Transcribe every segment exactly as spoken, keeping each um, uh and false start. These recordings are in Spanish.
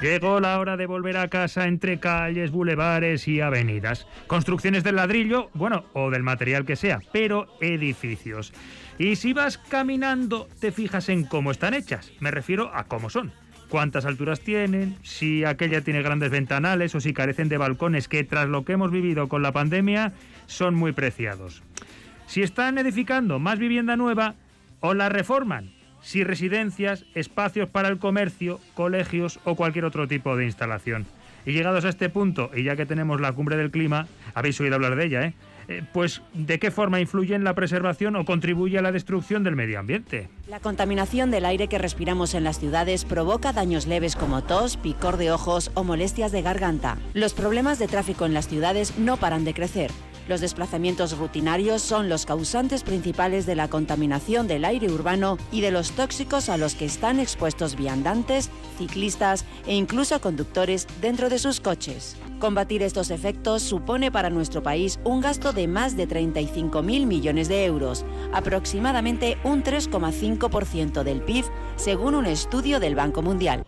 Llegó la hora de volver a casa entre calles, bulevares y avenidas. Construcciones del ladrillo, bueno, o del material que sea, pero edificios. Y si vas caminando, te fijas en cómo están hechas. Me refiero a cómo son. Cuántas alturas tienen, si aquella tiene grandes ventanales o si carecen de balcones, que tras lo que hemos vivido con la pandemia son muy preciados. Si están edificando más vivienda nueva o la reforman. Si residencias, espacios para el comercio, colegios o cualquier otro tipo de instalación. Y llegados a este punto, y ya que tenemos la cumbre del clima, habéis oído hablar de ella, ¿eh? Eh, pues, ¿de qué forma influye en la preservación o contribuye a la destrucción del medio ambiente? La contaminación del aire que respiramos en las ciudades provoca daños leves como tos, picor de ojos o molestias de garganta. Los problemas de tráfico en las ciudades no paran de crecer. Los desplazamientos rutinarios son los causantes principales de la contaminación del aire urbano y de los tóxicos a los que están expuestos viandantes, ciclistas e incluso conductores dentro de sus coches. Combatir estos efectos supone para nuestro país un gasto de más de treinta y cinco mil millones de euros, aproximadamente un tres coma cinco por ciento del P I B, según un estudio del Banco Mundial.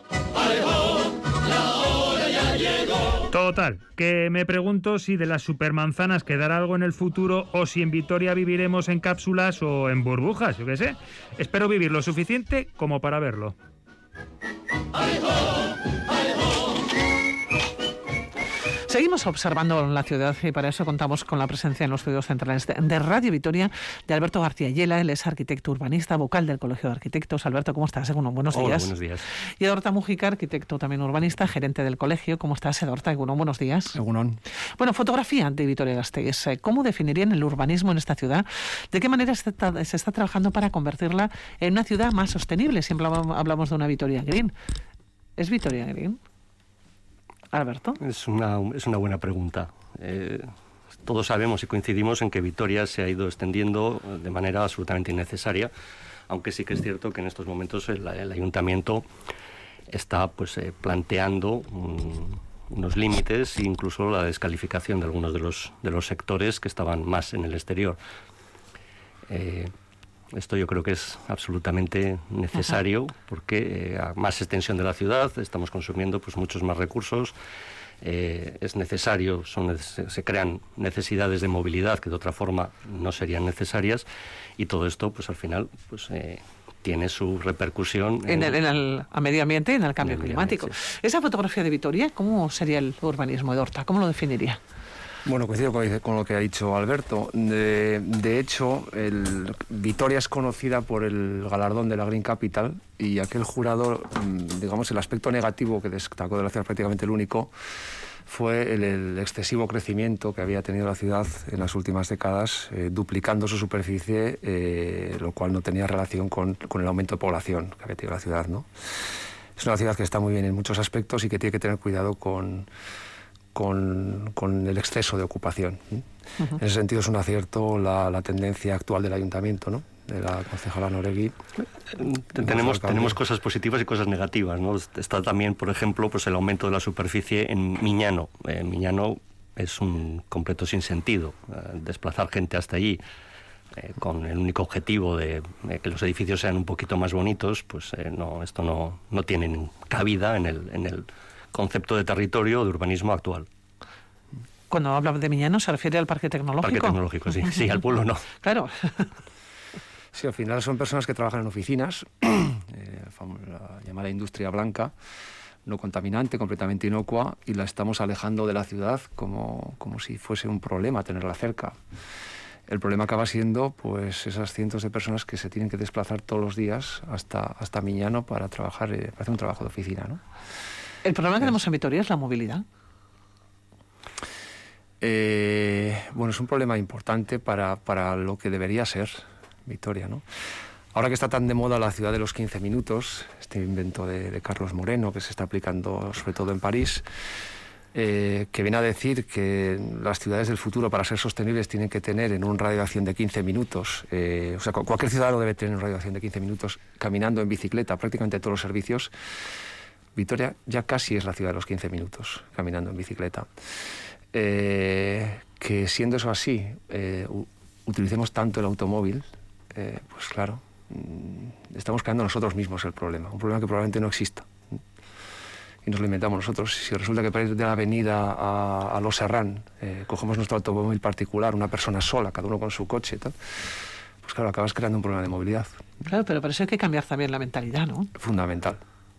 Total, que me pregunto si de las supermanzanas quedará algo en el futuro o si en Vitoria viviremos en cápsulas o en burbujas, yo qué sé. Espero vivir lo suficiente como para verlo. Seguimos observando la ciudad y para eso contamos con la presencia en los estudios centrales de Radio Vitoria de Alberto García Yela. Él es arquitecto urbanista, vocal del Colegio de Arquitectos. Alberto, ¿cómo estás? Bueno, buenos días. Hola, buenos días. Y Edorta Mujica, arquitecto también urbanista, gerente del colegio. ¿Cómo estás, Edorta? Bueno, buenos días. Egunon. Bueno, fotografía de Vitoria-Gasteiz. ¿Cómo definirían el urbanismo en esta ciudad? ¿De qué manera se está, se está trabajando para convertirla en una ciudad más sostenible? Siempre hablamos de una Vitoria Green. ¿Es Vitoria Green? Alberto. Es una, es una buena pregunta. Eh, todos sabemos y coincidimos en que Vitoria se ha ido extendiendo de manera absolutamente innecesaria, aunque sí que es cierto que en estos momentos el, el ayuntamiento está pues eh, planteando un, unos límites e incluso la descalificación de algunos de los, de los sectores que estaban más en el exterior. Eh, Esto yo creo que es absolutamente necesario. Ajá. Porque eh, a más extensión de la ciudad estamos consumiendo pues muchos más recursos. Eh, es necesario, son, se crean necesidades de movilidad que de otra forma no serían necesarias y todo esto pues al final pues eh, tiene su repercusión en, en, el, en el a medio ambiente y en el cambio en el climático. Sí. Esa fotografía de Vitoria, ¿cómo sería el urbanismo, Edorta? ¿Cómo lo definiría? Bueno, coincido con lo que ha dicho Alberto. De, de hecho, el, Vitoria es conocida por el galardón de la Green Capital y aquel jurado, digamos, el aspecto negativo que destacó de la ciudad, prácticamente el único, fue el, el excesivo crecimiento que había tenido la ciudad en las últimas décadas, eh, duplicando su superficie, eh, lo cual no tenía relación con, con el aumento de población que había tenido la ciudad, ¿no? Es una ciudad que está muy bien en muchos aspectos y que tiene que tener cuidado con... Con, con el exceso de ocupación. Uh-huh. En ese sentido es un acierto la, la tendencia actual del ayuntamiento, ¿no? De la concejala Noregui. Tenemos, tenemos cosas positivas y cosas negativas, ¿no? Está también, por ejemplo, pues el aumento de la superficie en Miñano. Eh, Miñano es un completo sinsentido. Eh, desplazar gente hasta allí eh, con el único objetivo de eh, que los edificios sean un poquito más bonitos, pues eh, no, esto no, no tiene cabida en el... En el concepto de territorio de urbanismo actual. Cuando habla de Miñano, ¿se refiere al parque tecnológico? Parque tecnológico, sí. Sí, al pueblo no. Claro. Sí, al final son personas que trabajan en oficinas, eh, la llamada industria blanca, no contaminante, completamente inocua, y la estamos alejando de la ciudad como, como si fuese un problema tenerla cerca. El problema acaba siendo pues esas cientos de personas que se tienen que desplazar todos los días hasta, hasta Miñano para trabajar, eh, para hacer un trabajo de oficina, ¿no? ¿El problema que tenemos en Vitoria es la movilidad? Eh, bueno, es un problema importante para, para lo que debería ser Vitoria, ¿no? Ahora que está tan de moda la ciudad de los quince minutos, este invento de, de Carlos Moreno, que se está aplicando sobre todo en París, eh, que viene a decir que las ciudades del futuro, para ser sostenibles, tienen que tener en un radio de acción de quince minutos, eh, o sea, cualquier ciudadano debe tener un radio de acción de quince minutos caminando en bicicleta, prácticamente todos los servicios. Vitoria ya casi es la ciudad de los quince minutos, caminando en bicicleta. Eh, que siendo eso así, eh, utilicemos tanto el automóvil, eh, pues claro, estamos creando nosotros mismos el problema, un problema que probablemente no exista. Y y nos lo inventamos nosotros. Si resulta que para ir de la avenida a, a Los Serrán eh, cogemos nuestro automóvil particular, una persona sola, cada uno con su coche y tal, pues claro, acabas creando un problema de movilidad. Claro, pero para eso hay que cambiar también la mentalidad, ¿no? Fundamental.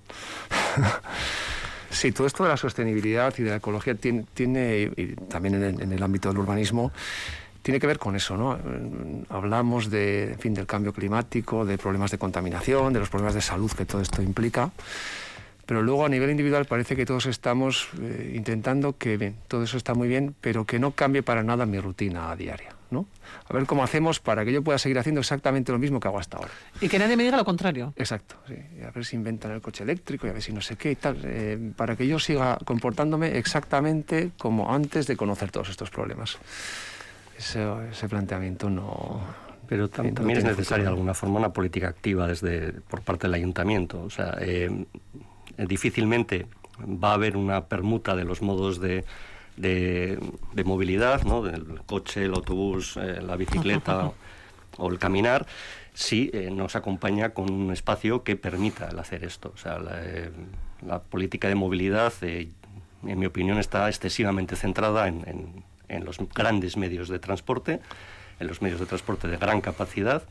Sí, todo esto de la sostenibilidad y de la ecología tiene, tiene y también en el, en el ámbito del urbanismo, tiene que ver con eso, ¿no? Hablamos de, en fin, del cambio climático, de problemas de contaminación, de los problemas de salud que todo esto implica, pero luego a nivel individual parece que todos estamos eh, intentando que, bien, todo eso está muy bien, pero que no cambie para nada mi rutina diaria, ¿no? A ver cómo hacemos para que yo pueda seguir haciendo exactamente lo mismo que hago hasta ahora. Y que nadie me diga lo contrario. Exacto, sí. Y a ver si inventan el coche eléctrico y a ver si no sé qué y tal, eh, para que yo siga comportándome exactamente como antes de conocer todos estos problemas. Ese, ese planteamiento no... Pero tam también es necesaria de alguna forma una política activa desde por parte del ayuntamiento. O sea, eh, difícilmente va a haber una permuta de los modos de, de, de movilidad, ¿no? Del coche, el autobús, eh, la bicicleta o el caminar, si eh, nos acompaña con un espacio que permita el hacer esto. O sea, la, eh, la política de movilidad, eh, en mi opinión, está excesivamente centrada en, en, en los grandes medios de transporte, en los medios de transporte de gran capacidad,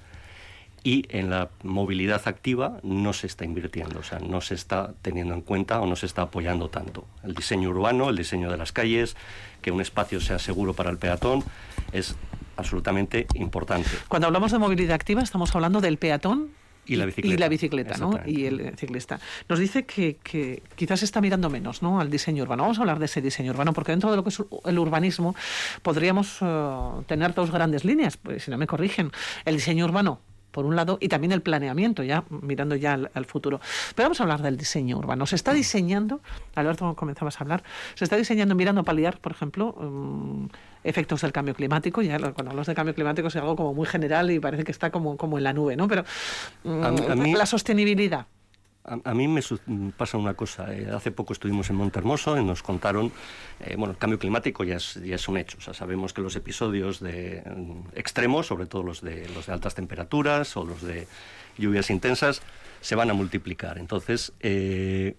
y en la movilidad activa no se está invirtiendo, o sea, no se está teniendo en cuenta o no se está apoyando tanto. El diseño urbano, el diseño de las calles, que un espacio sea seguro para el peatón, es absolutamente importante. Cuando hablamos de movilidad activa estamos hablando del peatón y la bicicleta, y la bicicleta, ¿no? Y el ciclista. Nos dice que, que quizás se está mirando menos, ¿no?, al diseño urbano. Vamos a hablar de ese diseño urbano, porque dentro de lo que es el urbanismo podríamos uh, tener dos grandes líneas, pues, si no me corrigen. El diseño urbano, por un lado, y también el planeamiento, ya mirando ya al, al futuro. Pero vamos a hablar del diseño urbano. Se está diseñando, Alberto, comenzabas a hablar, se está diseñando mirando a paliar, por ejemplo, um, efectos del cambio climático. Ya cuando hablamos de cambio climático es algo como muy general y parece que está como, como en la nube, ¿no? Pero um, a, a mí, la sostenibilidad. A, a mí me pasa una cosa. Eh, hace poco estuvimos en Montehermoso y nos contaron, eh, bueno, el cambio climático ya es, ya es un hecho. O sea, sabemos que los episodios de, um, extremos, sobre todo los de, los de altas temperaturas o los de lluvias intensas, se van a multiplicar. Entonces, eh,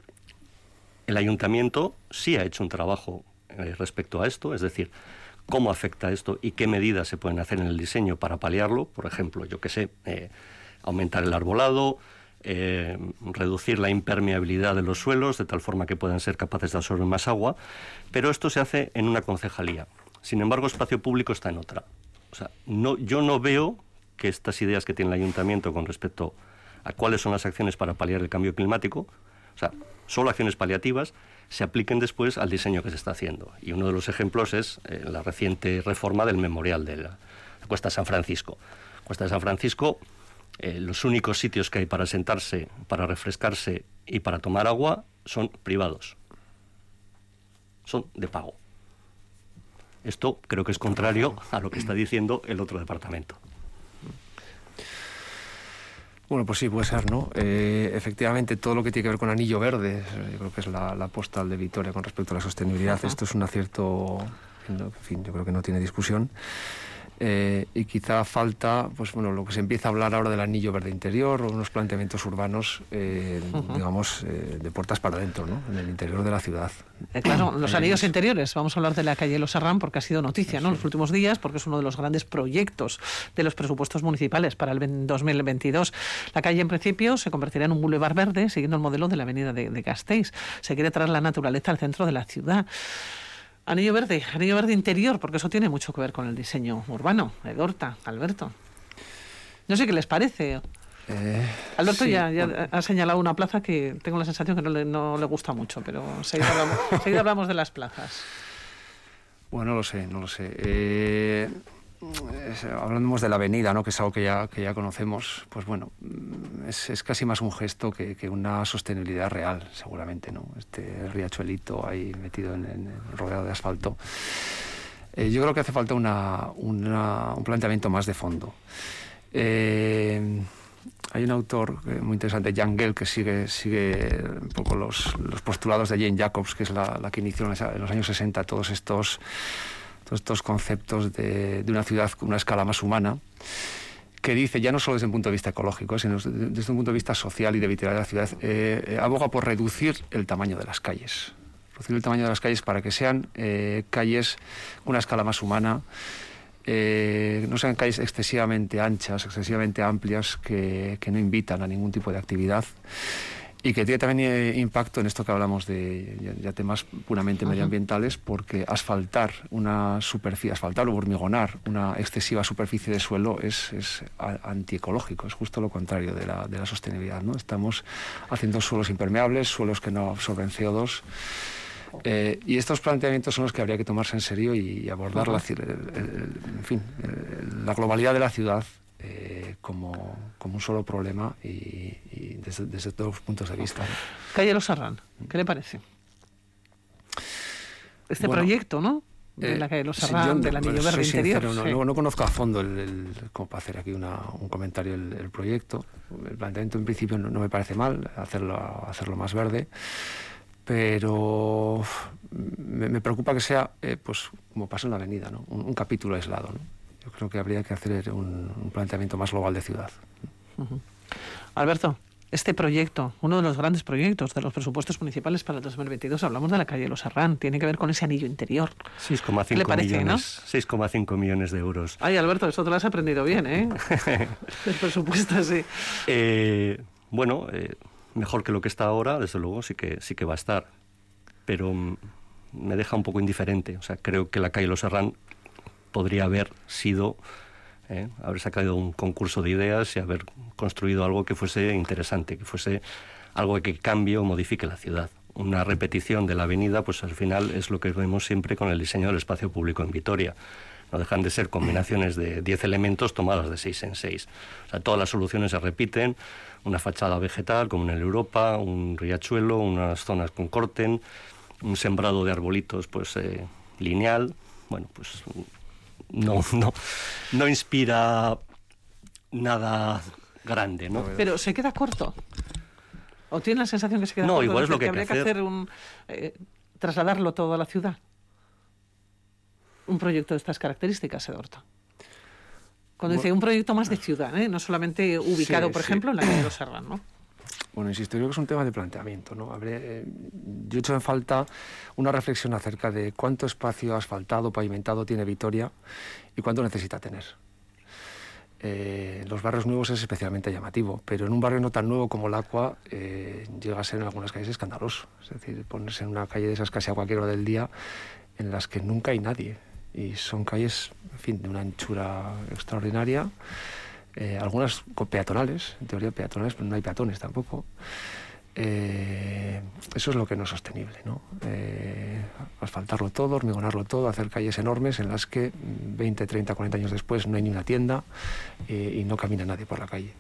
el ayuntamiento sí ha hecho un trabajo eh, respecto a esto, es decir, cómo afecta esto y qué medidas se pueden hacer en el diseño para paliarlo. Por ejemplo, yo qué sé, eh, aumentar el arbolado, Eh, reducir la impermeabilidad de los suelos de tal forma que puedan ser capaces de absorber más agua, pero esto se hace en una concejalía. Sin embargo, espacio público está en otra. O sea, no, yo no veo que estas ideas que tiene el ayuntamiento con respecto a cuáles son las acciones para paliar el cambio climático, o sea, solo acciones paliativas, se apliquen después al diseño que se está haciendo. Y uno de los ejemplos es eh, la reciente reforma del memorial de la Cuesta de San Francisco. Cuesta de San Francisco, Eh, los únicos sitios que hay para sentarse, para refrescarse y para tomar agua son privados. Son de pago. Esto creo que es contrario a lo que está diciendo el otro departamento. Bueno, pues sí, puede ser, ¿no? Eh, efectivamente, todo lo que tiene que ver con Anillo Verde, yo creo que es la, la postal de Vitoria con respecto a la sostenibilidad. Ajá. Esto es un acierto, en fin, yo creo que no tiene discusión. Eh, y quizá falta, pues bueno, lo que se empieza a hablar ahora del anillo verde interior o unos planteamientos urbanos, eh, uh-huh. digamos, eh, de puertas para adentro, ¿no?, en el interior de la ciudad. Eh, claro, los anillos interiores. Vamos a hablar de la calle Los Serrán porque ha sido noticia, ¿no?, en los últimos días, porque es uno de los grandes proyectos de los presupuestos municipales para el dos mil veintidós. La calle, en principio, se convertirá en un bulevar verde, siguiendo el modelo de la avenida de, de Gasteiz. Se quiere traer la naturaleza al centro de la ciudad. Anillo verde, anillo verde interior, porque eso tiene mucho que ver con el diseño urbano. Edorta, Alberto. No sé qué les parece. Eh, Alberto sí, ya, ya bueno. ha señalado una plaza que tengo la sensación que no le, no le gusta mucho, pero seguida hablamos, seguida hablamos de las plazas. Bueno, no lo sé, no lo sé. Eh, es, hablamos de la avenida, ¿no?, que es algo que ya, que ya conocemos, pues bueno, es, es casi más un gesto que, que una sostenibilidad real, seguramente, ¿no? Este riachuelito ahí metido en, en rodeado de asfalto. Eh, yo creo que hace falta una, una, un planteamiento más de fondo. Eh, hay un autor muy interesante, Jan Gehl, que sigue, sigue un poco los, los postulados de Jane Jacobs, que es la, la que inició en los años sesenta todos estos... estos conceptos de, de una ciudad con una escala más humana, que dice, ya no solo desde un punto de vista ecológico, sino desde un punto de vista social y de vitalidad de la ciudad, eh, aboga por reducir el tamaño de las calles. Reducir el tamaño de las calles para que sean eh, calles con una escala más humana, eh, no sean calles excesivamente anchas, excesivamente amplias, que, que no invitan a ningún tipo de actividad. Y que tiene también eh, impacto en esto que hablamos de ya, ya temas puramente uh-huh. medioambientales, porque asfaltar una superficie, asfaltar o hormigonar una excesiva superficie de suelo es, es antiecológico, es justo lo contrario de la, de la sostenibilidad, ¿no? Estamos haciendo suelos impermeables, suelos que no absorben C O dos. Eh, y estos planteamientos son los que habría que tomarse en serio y abordar uh-huh. la, el, el, en fin, el, la globalidad de la ciudad Eh, como, como un solo problema y, y desde, desde todos los puntos de vista. Calle Los Arrán, ¿qué le parece? Este bueno, proyecto, ¿no? De eh, la calle Los Arrán, sí, del anillo verde interior. Sincero, no, sí. no, no conozco a fondo el, el, como para hacer aquí una, un comentario el, el proyecto. El planteamiento en principio no, no me parece mal, hacerlo, hacerlo más verde, pero me, me preocupa que sea, eh, pues como pasa en la avenida, ¿no? Un, un capítulo aislado, ¿no? Yo creo que habría que hacer un, un planteamiento más global de ciudad. Uh-huh. Alberto, este proyecto, uno de los grandes proyectos de los presupuestos municipales para el dos mil veintidós, hablamos de la calle Los Arrán, tiene que ver con ese anillo interior. seis coma cinco millones, ¿no? seis coma cinco millones de euros. Ay, Alberto, eso te lo has aprendido bien, ¿eh? El presupuesto, sí. Eh, bueno, eh, mejor que lo que está ahora, desde luego, sí que, sí que va a estar. Pero me deja un poco indiferente. O sea, creo que la calle Los Arrán podría haber sido, eh, haber sacado un concurso de ideas y haber construido algo que fuese interesante, que fuese algo que cambie o modifique la ciudad. Una repetición de la avenida, pues al final es lo que vemos siempre con el diseño del espacio público en Vitoria. No dejan de ser combinaciones de diez elementos tomadas de seis en seis. O sea, todas las soluciones se repiten, una fachada vegetal como en el Europa, un riachuelo, unas zonas con corten, un sembrado de arbolitos pues eh, lineal. Bueno, pues no, no, no inspira nada grande, ¿no? Pero se queda corto. ¿O tiene la sensación que se queda no, corto? No, igual es lo que, que habría que hacer. que hacer un eh, trasladarlo todo a la ciudad. Un proyecto de estas características, Eduardo. Cuando bueno, dice un proyecto más de ciudad, ¿eh? No solamente ubicado, sí, por sí. ejemplo, en la calle Los Arrán, ¿no? Bueno, insisto, yo creo que es un tema de planteamiento, ¿no? Habré, eh, yo he hecho en falta una reflexión acerca de cuánto espacio asfaltado, pavimentado tiene Vitoria y cuánto necesita tener. Eh, los barrios nuevos es especialmente llamativo, pero en un barrio no tan nuevo como Lacua eh, llega a ser en algunas calles escandaloso. Es decir, ponerse en una calle de esas casi a cualquier hora del día en las que nunca hay nadie. Y son calles, en fin, de una anchura extraordinaria. Eh, algunas peatonales, en teoría peatonales, pero no hay peatones tampoco. Eh, eso es lo que no es sostenible, ¿no? Eh, asfaltarlo todo, hormigonarlo todo, hacer calles enormes en las que veinte, treinta, cuarenta años después no hay ni una tienda eh, y no camina nadie por la calle.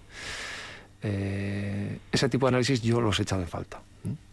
Eh, ese tipo de análisis yo los he echado en falta.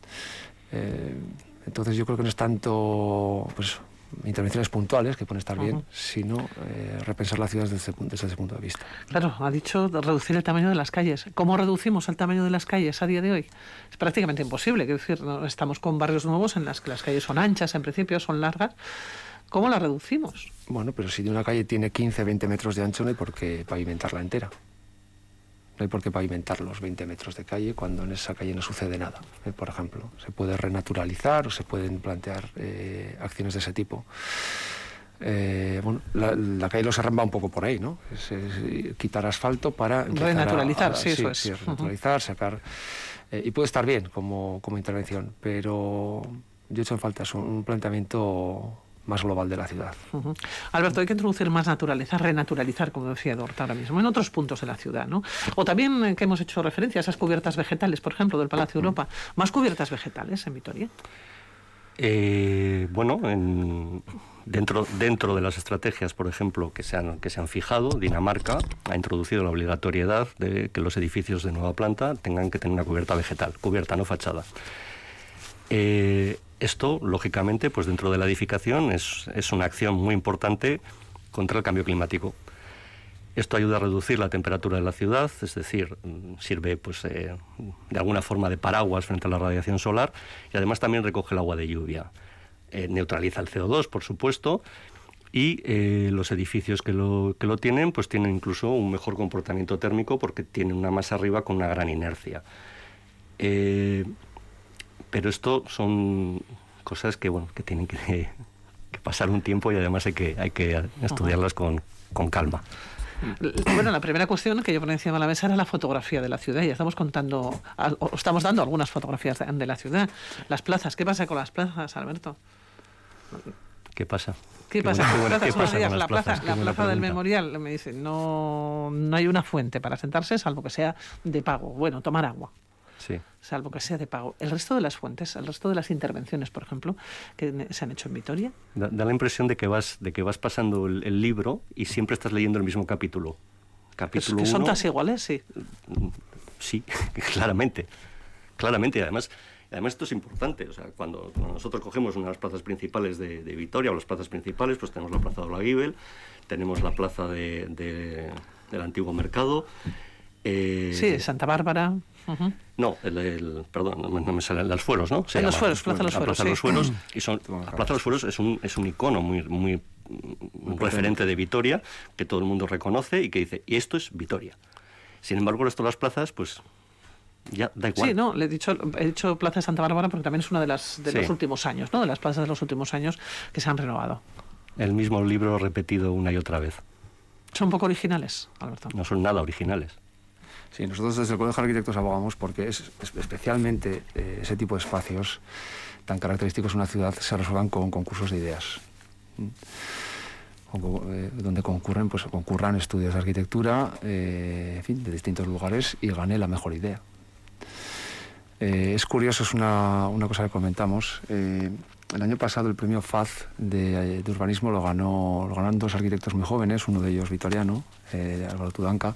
Eh, entonces yo creo que no es tanto pues intervenciones puntuales, que pueden estar bien, uh-huh. sino eh, repensar la ciudad desde ese, desde ese punto de vista. Claro, ha dicho reducir el tamaño de las calles. ¿Cómo reducimos el tamaño de las calles a día de hoy? Es prácticamente imposible. Quiero decir, ¿no? Estamos con barrios nuevos en las que las calles son anchas, en principio son largas. ¿Cómo las reducimos? Bueno, pero si una calle tiene quince, veinte metros de ancho, no hay por qué pavimentarla entera. No hay por qué pavimentar los veinte metros de calle cuando en esa calle no sucede nada. Eh, por ejemplo, se puede renaturalizar o se pueden plantear eh, acciones de ese tipo. Eh, bueno, la, la calle Los Arrán va un poco por ahí, ¿no? Es, es quitar asfalto para renaturalizar, a, a, sí, sí, eso es. Sí, renaturalizar, uh-huh. sacar eh, y puede estar bien como, como intervención, pero yo he hecho en falta un, un planteamiento más global de la ciudad. Uh-huh. Alberto, hay que introducir más naturaleza, renaturalizar, como decía Eduardo ahora mismo, en otros puntos de la ciudad, ¿no? O también eh, que hemos hecho referencia a esas cubiertas vegetales, por ejemplo, del Palacio Europa. ¿Más cubiertas vegetales en Vitoria? Eh, bueno, en, dentro, dentro de las estrategias, por ejemplo, que se, han, que se han fijado, Dinamarca ha introducido la obligatoriedad de que los edificios de nueva planta tengan que tener una cubierta vegetal, cubierta, no fachada. Eh, Esto, lógicamente, pues dentro de la edificación es, es una acción muy importante contra el cambio climático. Esto ayuda a reducir la temperatura de la ciudad, es decir, sirve pues, eh, de alguna forma de paraguas frente a la radiación solar y además también recoge el agua de lluvia. Eh, neutraliza el C O dos, por supuesto, Y eh, los edificios que lo, que lo tienen, pues tienen incluso un mejor comportamiento térmico porque tienen una masa arriba con una gran inercia. Eh, pero esto son cosas que, bueno, que tienen que, que pasar un tiempo y además hay que, hay que estudiarlas con, con calma. Bueno, la primera cuestión que yo ponía encima de la mesa era la fotografía de la ciudad. Ya estamos contando, o estamos dando algunas fotografías de, de la ciudad. Las plazas, ¿qué pasa con las plazas, Alberto? ¿Qué pasa? ¿Qué pasa con las plazas? ¿Qué pasa con la las plaza, plazas? la Qué buena plaza del pregunta. Memorial, me dice, no, no hay una fuente para sentarse, salvo que sea de pago. Bueno, tomar agua. Sí. Salvo que sea de pago. El resto de las fuentes, el resto de las intervenciones, por ejemplo, que se han hecho en Vitoria. Da, da la impresión de que vas, de que vas pasando el, el libro y siempre estás leyendo el mismo capítulo. Capítulo que son uno, todas iguales, sí. Sí, claramente. Claramente, y además, además esto es importante. O sea, cuando, cuando nosotros cogemos una de las plazas principales de, de Vitoria, o las plazas principales, pues tenemos la plaza de Olaguibel, tenemos la plaza de, de, del antiguo mercado. Eh, Sí, Santa Bárbara. Uh-huh. No, el, el, perdón, no me, no me sale, los Fueros, ¿no? Se En los llama. Fueros, Plaza de los La Fueros, Plaza de los sí. Fueros, y son, la Plaza de los Fueros es un, es un icono muy, muy, un referente de Vitoria, que todo el mundo reconoce y que dice, y esto es Vitoria. Sin embargo, el resto de las plazas, pues, ya da igual. Sí, no, le he dicho, he dicho Plaza de Santa Bárbara porque también es una de las de Sí. los últimos años, ¿no? De las plazas de los últimos años que se han renovado. El mismo libro repetido una y otra vez. Son un poco originales, Alberto. No son nada originales. Sí, nosotros desde el Colegio de Arquitectos abogamos porque es, es especialmente eh, ese tipo de espacios tan característicos de una ciudad se resuelvan con concursos de ideas. ¿Mm? O, eh, donde concurren, pues, concurran estudios de arquitectura eh, en fin, de distintos lugares y gane la mejor idea. Eh, es curioso, es una, una cosa que comentamos. Eh, el año pasado el premio F A Z de, de urbanismo lo ganó lo ganaron dos arquitectos muy jóvenes, uno de ellos vitoriano, eh, Álvaro Tudanca,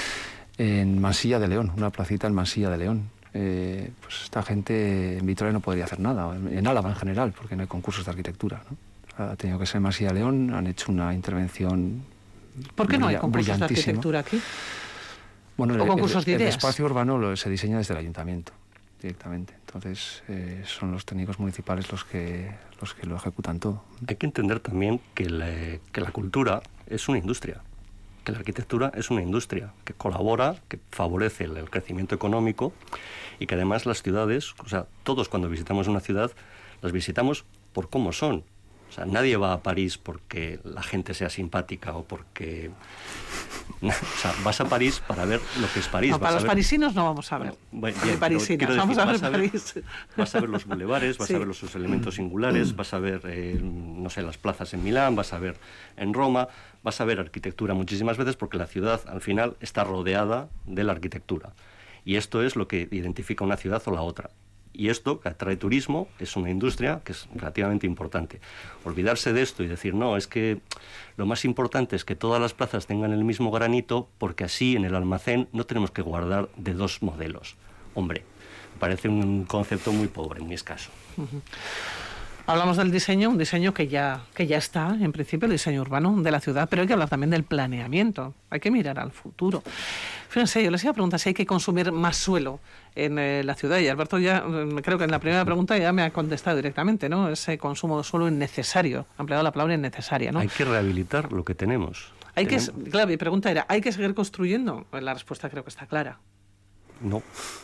en Mansilla de León, una placita en Mansilla de León. Eh, pues esta gente en Vitoria no podría hacer nada, en, en Álava en general, porque no hay concursos de arquitectura, ¿no? Ha tenido que ser en Mansilla de León, han hecho una intervención ¿Por qué no hay brilla- concursos de brillantísima. arquitectura aquí? Bueno, o el, concursos de el- el ideas? espacio urbano lo, se diseña desde el ayuntamiento directamente. Entonces eh, son los técnicos municipales los que los que lo ejecutan todo. Hay que entender también que la, que la cultura es una industria, que la arquitectura es una industria que colabora, que favorece el, el crecimiento económico y que además las ciudades, o sea, todos cuando visitamos una ciudad, las visitamos por cómo son. O sea, nadie va a París porque la gente sea simpática o porque... O sea, vas a París para ver lo que es París. No, vas para a los ver- parisinos no vamos a ver. Bueno, Ni bien, pero parisinas, quiero vamos decir, a ver vas a ver- París. Vas a ver los bulevares, vas Sí. a ver los, sus elementos singulares, vas a ver, eh, no sé, las plazas en Milán, vas a ver en Roma, vas a ver arquitectura muchísimas veces porque la ciudad, al final, está rodeada de la arquitectura. Y esto es lo que identifica una ciudad o la otra. Y esto, que atrae turismo, es una industria que es relativamente importante. Olvidarse de esto y decir, no, es que lo más importante es que todas las plazas tengan el mismo granito porque así en el almacén no tenemos que guardar de dos modelos. Hombre, me parece un concepto muy pobre, muy escaso. Hablamos del diseño, un diseño que ya, que ya está, en principio, el diseño urbano de la ciudad, pero hay que hablar también del planeamiento, hay que mirar al futuro. Fíjense, yo les iba a preguntar si hay que consumir más suelo en eh, la ciudad, y Alberto ya, eh, creo que en la primera pregunta ya me ha contestado directamente, ¿no? Ese consumo de suelo innecesario, ha empleado la palabra innecesaria, ¿no? Hay que rehabilitar lo que tenemos. Hay que, Tenemos- claro, mi pregunta era, ¿hay que seguir construyendo? Pues la respuesta creo que está clara. No.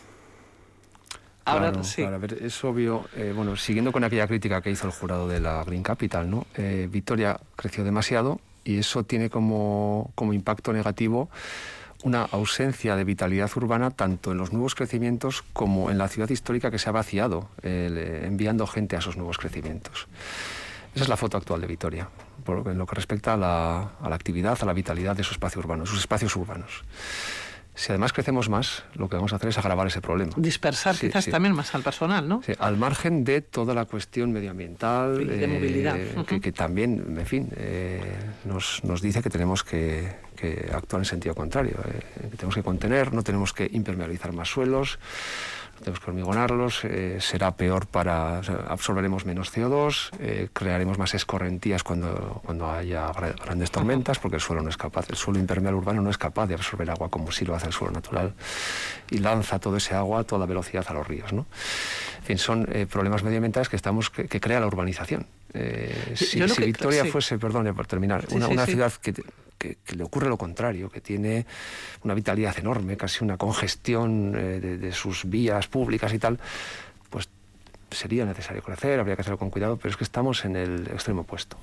Ahora Claro, sí. claro, a ver, es obvio, eh, bueno, siguiendo con aquella crítica que hizo el jurado de la Green Capital, ¿no? Eh, Vitoria creció demasiado y eso tiene como, como impacto negativo una ausencia de vitalidad urbana tanto en los nuevos crecimientos como en la ciudad histórica que se ha vaciado, eh, enviando gente a esos nuevos crecimientos. Esa es la foto actual de Vitoria, por lo que, en lo que respecta a la, a la actividad, a la vitalidad de su espacio urbano, sus espacios urbanos. Si además crecemos más, lo que vamos a hacer es agravar ese problema. Dispersar Sí, quizás sí. también más al personal, ¿no? Sí, al margen de toda la cuestión medioambiental, Y de movilidad. Ujú. que, que también, en fin, eh, nos, nos dice que tenemos que, que actuar en sentido contrario, eh, que tenemos que contener, no tenemos que impermeabilizar más suelos, no tenemos que hormigonarlos, eh, será peor para, o sea, absorberemos menos C O dos, eh, crearemos más escorrentías cuando, cuando haya gra- grandes tormentas, porque el suelo no es capaz, el suelo impermeable urbano no es capaz de absorber agua como sí lo hace el suelo natural y lanza todo ese agua a toda velocidad a los ríos, ¿no? En fin, son eh, problemas medioambientales que, estamos, que, que crea la urbanización. Eh, Sí, si yo lo si que- Vitoria sí. fuese, perdone por terminar, Sí, una, sí, una sí. ciudad que, que, que le ocurre lo contrario, que tiene una vitalidad enorme, casi una congestión eh, de, de sus vías públicas y tal, pues sería necesario crecer, habría que hacerlo con cuidado, pero es que estamos en el extremo opuesto.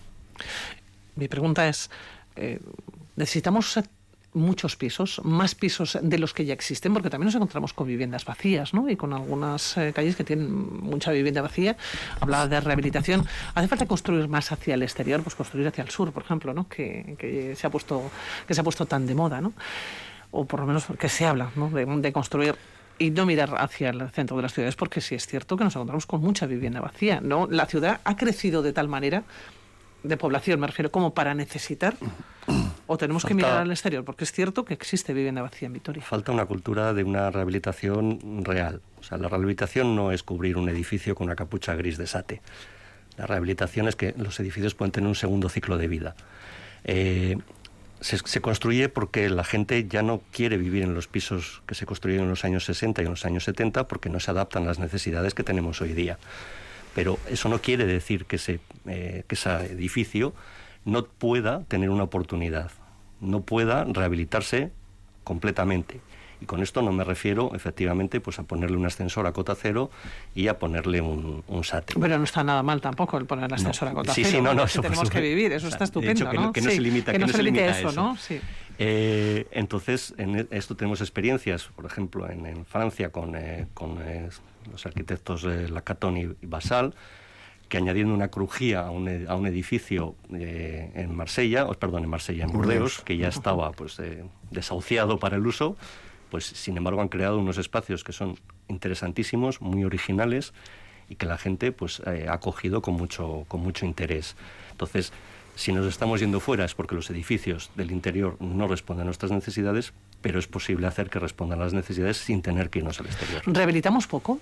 Mi pregunta es, eh, ¿necesitamos eh, muchos pisos, más pisos de los que ya existen? Porque también nos encontramos con viviendas vacías, ¿no? Y con algunas eh, calles que tienen mucha vivienda vacía. Hablaba de rehabilitación. ¿Hace falta construir más hacia el exterior? Pues construir hacia el sur, por ejemplo, ¿no? Que, que se ha puesto, que se ha puesto tan de moda, ¿no? O por lo menos que se habla, ¿no? de, de construir y no mirar hacia el centro de las ciudades, porque sí es cierto que nos encontramos con mucha vivienda vacía, ¿no? La ciudad ha crecido de tal manera, de población me refiero, como para necesitar, o tenemos que Falta- mirar al exterior, porque es cierto que existe vivienda vacía en Vitoria. Falta una cultura de una rehabilitación real. O sea, la rehabilitación no es cubrir un edificio con una capucha gris de sate. La rehabilitación es que los edificios pueden tener un segundo ciclo de vida. Eh, se, se construye porque la gente ya no quiere vivir en los pisos que se construyeron en los años sesenta y en los años setenta porque no se adaptan a las necesidades que tenemos hoy día. Pero eso no quiere decir que ese, eh, que ese edificio no pueda tener una oportunidad, no pueda rehabilitarse completamente. Y con esto no me refiero, efectivamente, pues a ponerle un ascensor a cota cero y a ponerle un, un sate. Pero no está nada mal tampoco el poner el ascensor No. a cota Sí, cero, sí, no, no, porque eso, por tenemos que supuesto. vivir, eso O está sea, de estupendo, hecho, que no- ¿no? que no Sí, se limita- que que no no se se limite a limita a eso, eso. ¿no? Sí. Eh, entonces, en esto tenemos experiencias, por ejemplo, en, en Francia con, eh, con eh, los arquitectos eh, Lacaton y, y Basal, que añadiendo una crujía a un, ed- a un edificio eh, en Marsella, o, perdón, en Marsella, en Burdeos, Burdeos. que ya estaba pues eh, desahuciado para el uso, pues sin embargo han creado unos espacios que son interesantísimos, muy originales y que la gente pues eh, ha acogido con mucho, con mucho interés. Entonces, si nos estamos yendo fuera es porque los edificios del interior no responden a nuestras necesidades, pero es posible hacer que respondan a las necesidades sin tener que irnos al exterior. ¿Rehabilitamos poco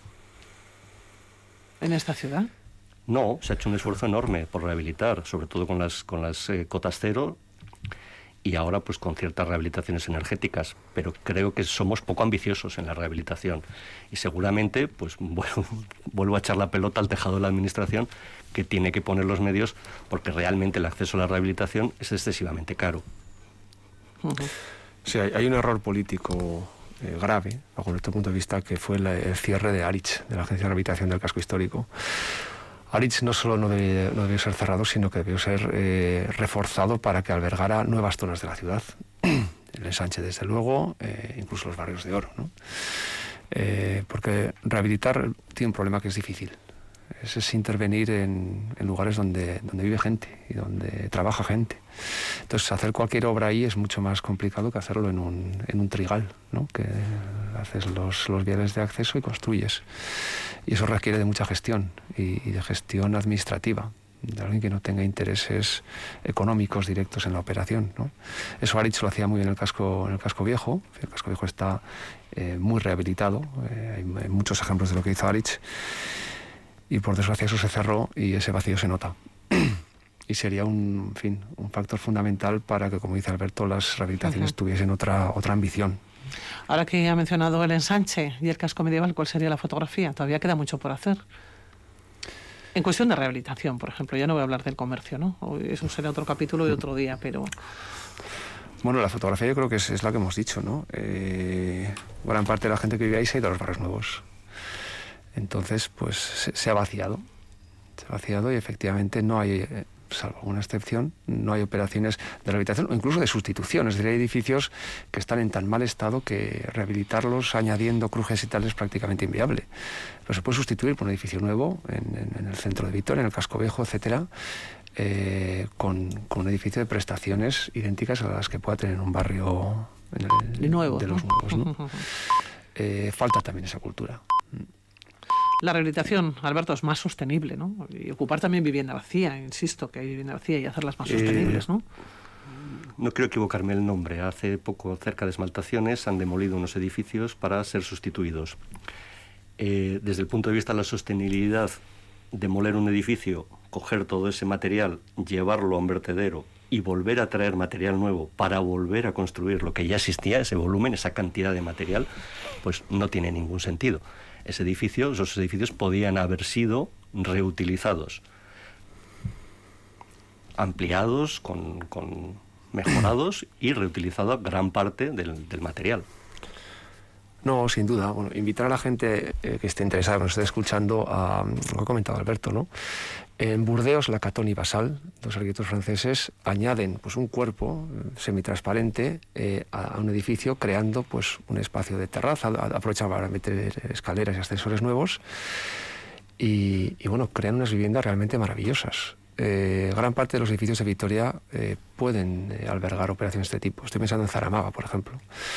en esta ciudad? No, se ha hecho un esfuerzo enorme por rehabilitar, sobre todo con las, con las eh, cotas cero y ahora pues con ciertas rehabilitaciones energéticas, pero creo que somos poco ambiciosos en la rehabilitación y seguramente pues bueno, vuelvo a echar la pelota al tejado de la administración que tiene que poner los medios porque realmente el acceso a la rehabilitación es excesivamente caro. Ujú. Sí, hay, hay un error político eh, grave, bajo nuestro punto de vista, que fue la- el cierre de Aritz, de la Agencia de Rehabilitación del Casco Histórico. Aritz no solo no debió, no debió ser cerrado, sino que debió ser eh, reforzado para que albergara nuevas zonas de la ciudad. El ensanche, desde luego, eh, incluso los barrios de oro, ¿no? Eh, porque rehabilitar tiene un problema que es difícil. Es, es intervenir en, en lugares donde, donde vive gente y donde trabaja gente. Entonces, hacer cualquier obra ahí es mucho más complicado que hacerlo en un, en un trigal, ¿no? Que haces los, los viales de acceso y construyes. Y eso requiere de mucha gestión y, y de gestión administrativa, de alguien que no tenga intereses económicos directos en la operación, ¿no? Eso Aritz lo hacía muy bien en el casco, en el casco viejo. El casco viejo está eh, muy rehabilitado. Eh, hay, hay muchos ejemplos de lo que hizo Aritz. Y por desgracia eso se cerró y ese vacío se nota. Y sería un, en fin, un factor fundamental para que, como dice Alberto, las rehabilitaciones Ujú. tuviesen otra, otra ambición. Ahora que ha mencionado el ensanche y el casco medieval, ¿cuál sería la fotografía? Todavía queda mucho por hacer. En cuestión de rehabilitación, por ejemplo, ya no voy a hablar del comercio, ¿no? O eso será otro capítulo de otro día, pero Bueno, la fotografía yo creo que es, es la que hemos dicho, ¿no? Eh, gran parte de la gente que vive ahí se ha ido a los barrios nuevos. Entonces, pues se, se ha vaciado. Se ha vaciado y efectivamente no hay, eh, salvo alguna excepción, no hay operaciones de rehabilitación o incluso de sustitución. Es decir, hay edificios que están en tan mal estado que rehabilitarlos añadiendo crujes y tal es prácticamente inviable. Pero se puede sustituir por un edificio nuevo en, en, en el centro de Vitoria, en el casco viejo, etcétera, eh, con, con un edificio de prestaciones idénticas a las que pueda tener un barrio en el, de nuevo, de los ¿no? nuevos, ¿no? Eh, falta también esa cultura. La rehabilitación, Alberto, es más sostenible, ¿no? Y ocupar también vivienda vacía, insisto, que hay vivienda vacía y hacerlas más Eh, sostenibles, ¿no? No quiero equivocarme el nombre. Hace poco, cerca de Esmaltaciones, han demolido unos edificios para ser sustituidos. Eh, desde el punto de vista de la sostenibilidad, demoler un edificio, coger todo ese material, llevarlo a un vertedero y volver a traer material nuevo para volver a construir lo que ya existía, ese volumen, esa cantidad de material, pues no tiene ningún sentido. Ese edificio, esos edificios podían haber sido reutilizados, ampliados, con, con mejorados y reutilizado gran parte del, del material. No, sin duda. Bueno, invitar a la gente eh, que esté interesada, que nos esté escuchando, a lo que ha comentado Alberto, ¿no? En Burdeos, Lacaton y Basal, dos arquitectos franceses, añaden pues un cuerpo semitransparente eh, a, a un edificio, creando pues un espacio de terraza, aprovechan para meter escaleras y ascensores nuevos y, y bueno, crean unas viviendas realmente maravillosas. Eh, gran parte de los edificios de Vitoria eh, pueden eh, albergar operaciones de este tipo. Estoy pensando en Zaramaga, por ejemplo.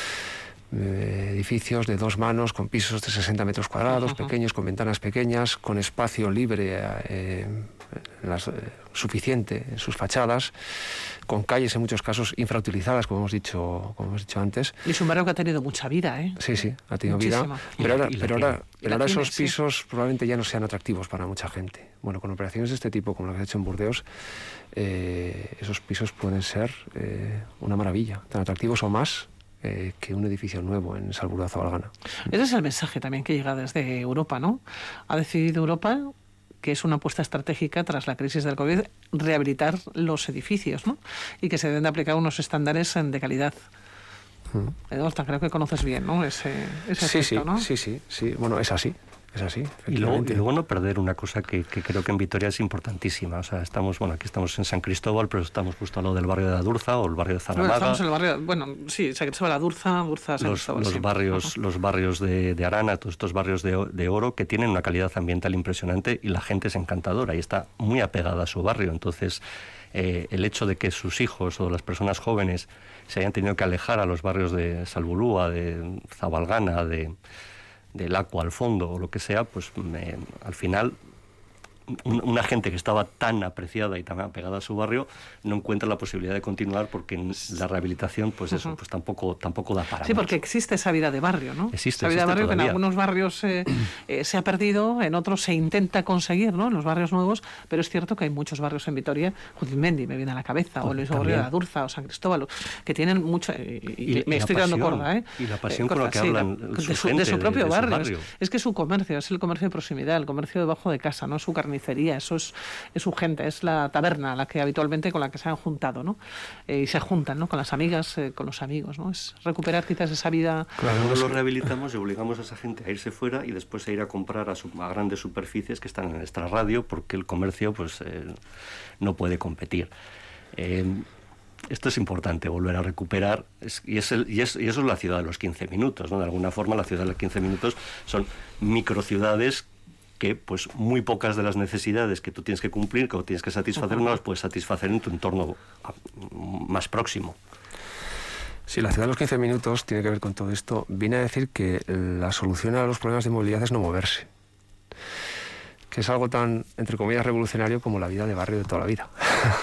Eh, edificios de dos manos con pisos de sesenta metros cuadrados, uh-huh. pequeños, con ventanas pequeñas, con espacio libre eh, en las, eh, suficiente en sus fachadas, con calles en muchos casos infrautilizadas, como hemos dicho, como hemos dicho antes. Y es un barrio que ha tenido mucha vida, ¿eh? Sí, sí, ha tenido Muchísima. vida. Pero ahora, pero ahora, pero ahora esos tiene, pisos sí. probablemente ya no sean atractivos para mucha gente. Bueno, con operaciones de este tipo, como lo que has hecho en Burdeos, eh, esos pisos pueden ser eh, una maravilla, tan atractivos o más Eh, que un edificio nuevo en Salburgo de Zabalgana. Ese es el mensaje también que llega desde Europa, ¿no? Ha decidido Europa, que es una apuesta estratégica tras la crisis del COVID, rehabilitar los edificios, ¿no? Y que se deben de aplicar unos estándares de calidad. Hmm. Eduardo, creo que conoces bien, ¿no? Ese, ese sí, aspecto, sí, ¿no? sí, sí, sí. Bueno, es así. Es así, y luego, y luego no perder una cosa que, que creo que en Vitoria es importantísima. O sea, estamos, bueno, aquí estamos en San Cristóbal, pero estamos justo al lado del barrio de Adurza o el barrio de Zaramaga. Bueno, estamos en el barrio, bueno, sí, San Cristóbal, Adurza, Adurza, San los, Cristóbal. Los sí. barrios, los barrios de, de Arana, todos estos barrios de, de oro que tienen una calidad ambiental impresionante y la gente es encantadora y está muy apegada a su barrio. Entonces, eh, el hecho de que sus hijos o las personas jóvenes se hayan tenido que alejar a los barrios de Salburúa, de Zabalgana, de del Aqua al fondo o lo que sea, pues me, al final un, una gente que estaba tan apreciada y tan apegada a su barrio no encuentra la posibilidad de continuar porque en la rehabilitación pues eso uh-huh. pues tampoco tampoco da para sí mucho. Porque existe esa vida de barrio, ¿no? Existe, esa vida existe de barrio todavía. Que en algunos barrios eh, eh, se ha perdido, en otros se intenta conseguir, ¿no? En los barrios nuevos, pero es cierto que hay muchos barrios en Vitoria, Juzmendi me viene a la cabeza, o Luis Borrio de Adurza o San Cristóbal, que tienen mucho y, y, y me estoy quedando corta, ¿eh? Y la pasión eh, con la que sí, hablan la, su de, su, gente, de su propio de, de barrio. Su barrio. Es, es que su comercio, es el comercio de proximidad, el comercio debajo de casa, ¿no? Su carnicería, eso es, es su gente, es la taberna la que habitualmente con la que se han juntado, ¿no? Eh, y se juntan, ¿no? Con las amigas, eh, con los amigos, ¿no? Es recuperar quizás esa vida. Claro, no lo rehabilitamos y obligamos a esa gente a irse fuera y después a ir a comprar a, su, a grandes superficies que están en el extrarradio porque el comercio pues eh, no puede competir. Eh, Esto es importante, volver a recuperar, es, y, es el, y, es, y eso es la ciudad de los quince minutos, ¿no? De alguna forma la ciudad de los quince minutos son microciudades que pues muy pocas de las necesidades que tú tienes que cumplir, que tienes que satisfacer, uh-huh. no las puedes satisfacer en tu entorno más próximo. Sí, la ciudad de los quince minutos tiene que ver con todo esto. Viene a decir que la solución a los problemas de movilidad es no moverse, que es algo tan, entre comillas, revolucionario como la vida de barrio de toda la vida.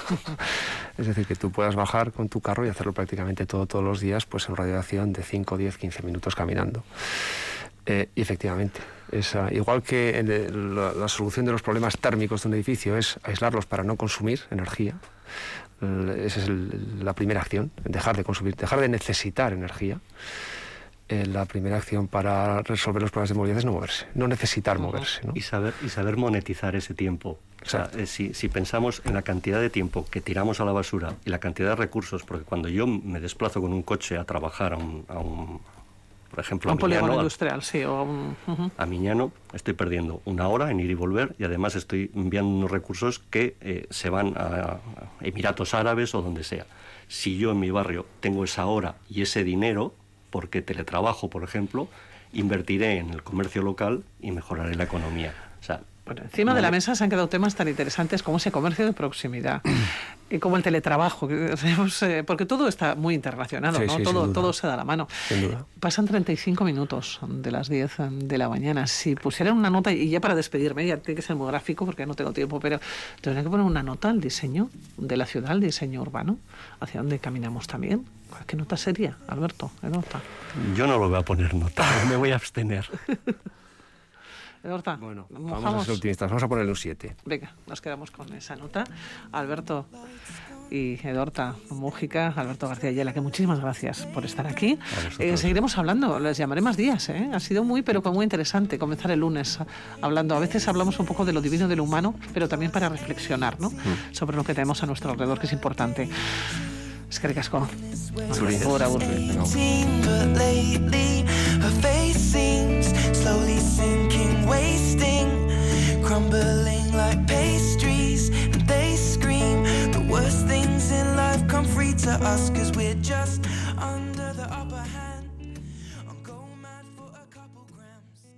Es decir, que tú puedas bajar con tu carro y hacerlo prácticamente todo, todos los días, pues en radio de acción de cinco, diez, quince minutos caminando. Eh, y efectivamente, esa, igual que en el, la, la solución de los problemas térmicos de un edificio es aislarlos para no consumir energía, eh, esa es el, la primera acción, dejar de consumir, dejar de necesitar energía. Eh, la primera acción para resolver los problemas de movilidad es no moverse, no necesitar moverse, ¿no? Y saber, y saber monetizar ese tiempo. O sea, eh, si, si pensamos en la cantidad de tiempo que tiramos a la basura y la cantidad de recursos, porque cuando yo me desplazo con un coche a trabajar a un, a un por ejemplo, a un a Miñano, polígono industrial, sí, o un, uh-huh. a Miñano, estoy perdiendo una hora en ir y volver y además estoy enviando unos recursos que eh, se van a, a Emiratos Árabes o donde sea. Si yo en mi barrio tengo esa hora y ese dinero, porque teletrabajo, por ejemplo, invertiré en el comercio local y mejoraré la economía. O sea, bueno, encima de la mesa se han quedado temas tan interesantes como ese comercio de proximidad, y como el teletrabajo, porque todo está muy internacional, sí, ¿no? Sí, todo, todo se da la mano. Sin duda. Pasan treinta y cinco minutos de las diez de la mañana. Si pusieran una nota, y ya para despedirme, ya tiene que ser muy gráfico porque no tengo tiempo, pero tendría que poner una nota al diseño de la ciudad, al diseño urbano, hacia dónde caminamos también. ¿Qué nota sería, Alberto? ¿Qué nota? Yo no lo voy a poner nota, me voy a abstener. Edorta, Bueno, mojamos. vamos a ser optimistas, vamos a ponerle un siete. Venga, nos quedamos con esa nota. Alberto y Edorta Mújica, Alberto García Ayala, que muchísimas gracias por estar aquí. Eh, seguiremos hablando, les llamaré más días, ¿eh? Ha sido muy, pero muy interesante comenzar el lunes hablando. A veces hablamos un poco de lo divino, de lo humano, pero también para reflexionar, ¿no? Mm. Sobre lo que tenemos a nuestro alrededor, que es importante. Eskerrik asko. Agur, agur. Crumbling like pastries, and they scream the worst things in life come free to us, 'cause we're just under the upper hand.